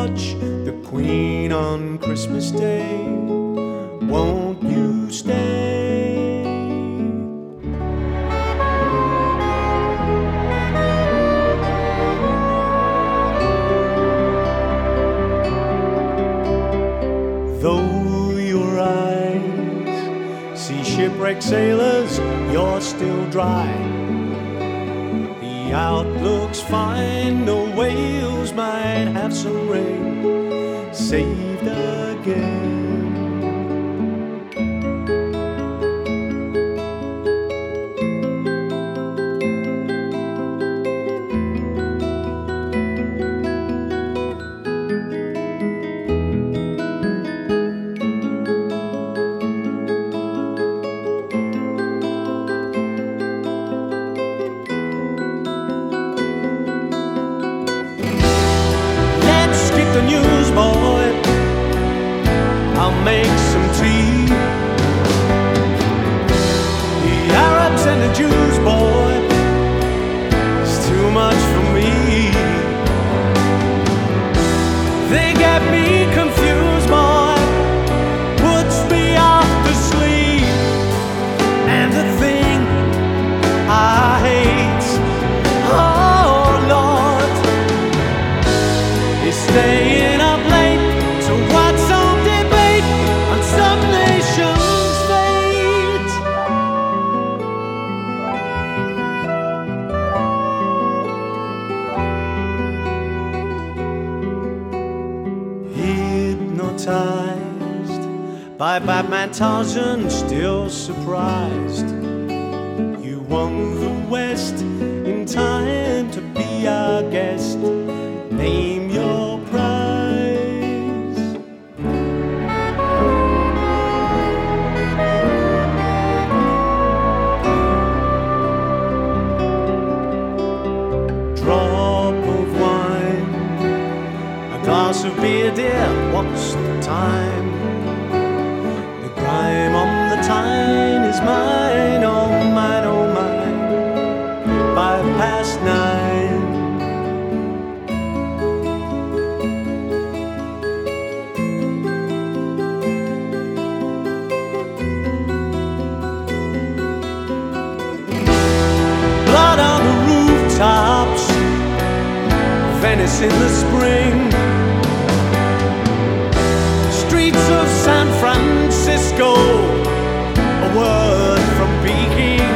watch the Queen on Christmas Day. Won't you stay? Though your eyes see shipwrecked sailors, you're still dry. The outlook's fine, no whales might have some rain. Saved again. The news, boy, I'll make some tea. The Arabs and the Jews, boy, it's too much for me. They get me confused, boy, puts me off to sleep. And the thing I hate, oh Lord, is staying up late to watch some debate on some nation's fate. Hypnotized by Batman Tarzan, still surprised you won the West in time to be our guest. Name your prize. Drop of wine, a glass of beer, dear, what's the time? The grime on the Tyne is mine, oh mine, oh mine. 9:05. Blood on the rooftops, Venice in the spring, streets of San Francisco, a word from Peking.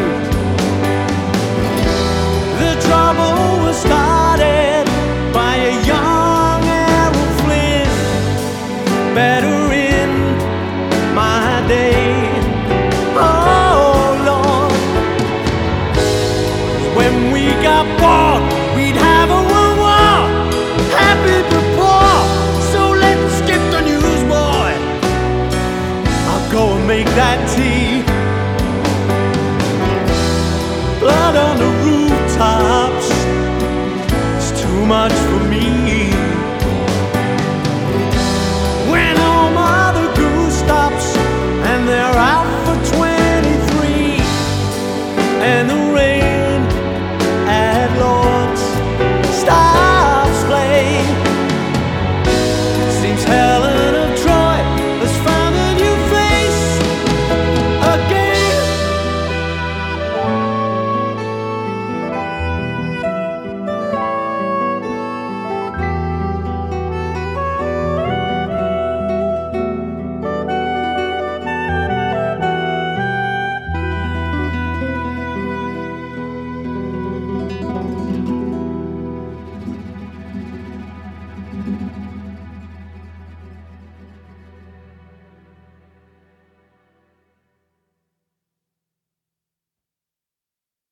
The trouble was started by a young Errol Flynn, better in my day. Oh Lord, when we got bored, we'd have a world war, happy but poor. So let's skip the news, boy, I'll go and make that tea. Blood on the rooftops, it's too much for me.